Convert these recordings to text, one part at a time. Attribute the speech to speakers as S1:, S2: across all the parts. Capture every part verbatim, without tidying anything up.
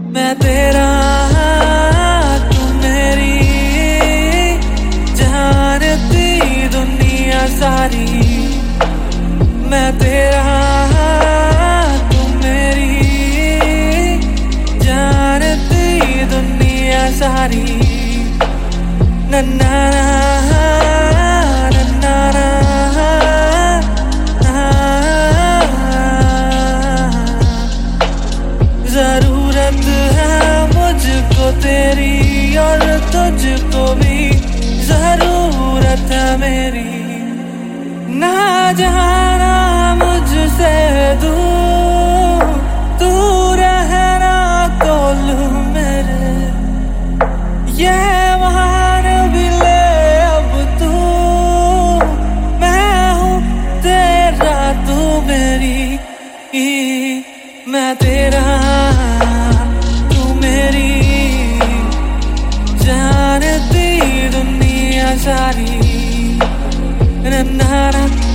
S1: मैं तेरा तू मेरी, जानती दुनिया सारी। मैं तेरा तू मेरी, जानती दुनिया सारी। नन्ना जरूरत है मुझको तेरी, और तुझको भी जरूरत है मेरी। ना जाना मुझसे दूर, तू रहना कोलू मेरे। ये मान भी ले अब तू, मैं हूँ तेरा तू मेरी। मैं तेरा तू मेरी, जानती दुनिया सारी। नन्ना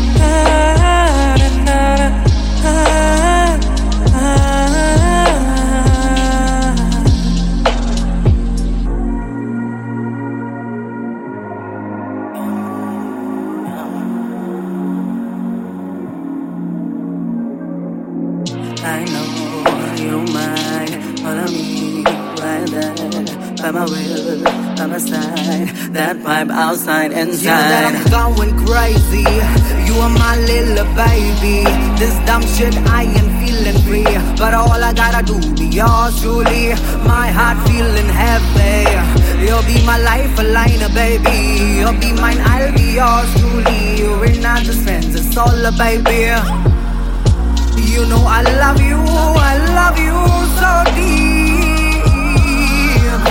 S1: I know you might follow me right there, by my will, by my side, that vibe outside inside.
S2: You know that I'm going crazy, you are my little baby. This dumb shit I am feeling free, but all I gotta do be yours truly. My heart feeling heavy, you'll be my lifeline, baby. You'll be mine, I'll be yours truly. We're not just friends, it's all a baby. You know I love you, I love you so deep.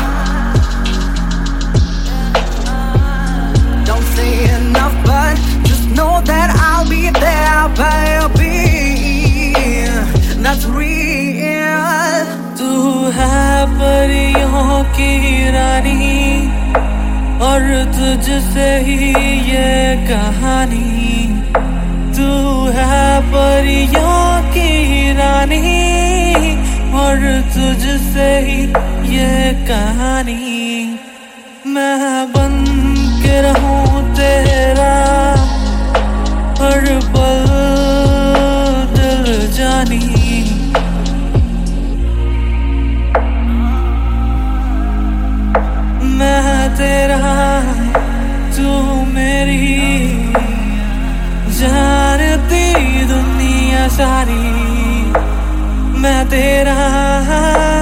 S2: Don't say enough, but just know that I'll be there, baby. That's real.
S1: तू है परियों की रानी, और तुझसे ही ये कहानी। तू है परियों की रानी, और तुझसे ही ये कहानी। मैं बन के रहूं तेरा हर पल दिल जानी। मैं तेरा तू मेरी, जानती दुनिया सारी। मैं तेरा